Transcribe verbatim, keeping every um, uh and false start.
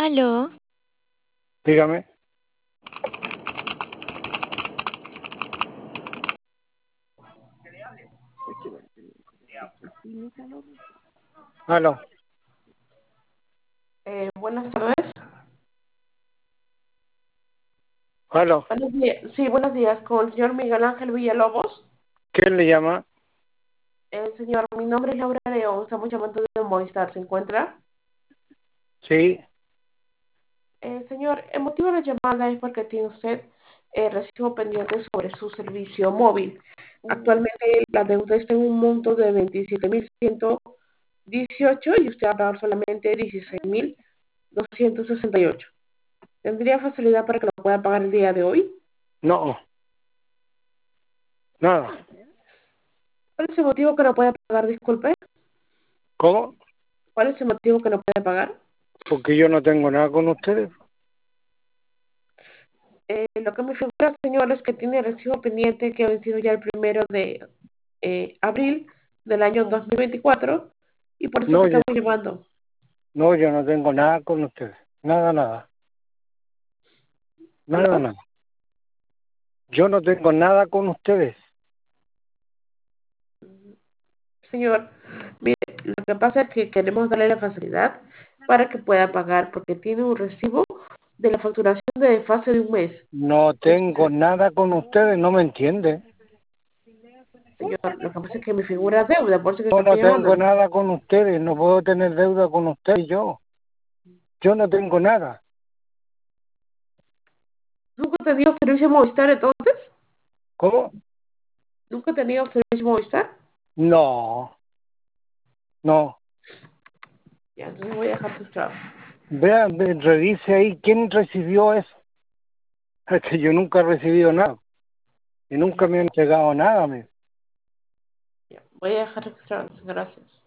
Aló, Dígame. Aló, Eh, buenas tardes. aló. Buenos días. Sí, buenos días. Con el señor Miguel Ángel Villalobos. ¿Quién le llama? Eh, señor, mi nombre es Laura León. Estamos llamando de Movistar. ¿Se encuentra? Sí. Eh, señor, el motivo de la llamada es porque tiene usted eh, recibo pendiente sobre su servicio móvil. Actualmente la deuda está en un monto de veintisiete mil ciento dieciocho y usted va a pagar solamente dieciséis mil doscientos sesenta y ocho. ¿Tendría facilidad para que lo pueda pagar el día de hoy? No, nada. ¿Cuál es el motivo que no puede pagar? Disculpe. ¿Cómo? ¿Cuál es el motivo que no puede pagar? Porque yo no tengo nada con ustedes. Eh, lo que me figura, señor, es que tiene recibo pendiente que ha vencido ya el primero de eh, abril del año dos mil veinticuatro y por eso que No, yo, estamos llamando. no, yo no tengo nada con ustedes. Nada, nada. Nada, ¿Aló? nada. Yo no tengo nada con ustedes. Señor, mire, lo que pasa es que queremos darle la facilidad para que pueda pagar porque tiene un recibo de la facturación de desfase de un mes. No tengo Entonces, nada con ustedes, no me entiende. señor, lo que pasa es que me figura deuda, por eso que Yo no estoy tengo llamando. nada con ustedes, no puedo tener deuda con ustedes yo. Yo no tengo nada. ¿Nunca he tenido servicio Movistar entonces? ¿Cómo? ¿Nunca he tenido servicio Movistar? No, no. Ya, entonces voy a dejar frustrado. Vean, ve- revise ahí quién recibió eso. Es que yo nunca he recibido nada. Y nunca me han entregado nada. Me. Ya, voy a dejar registrado. Gracias.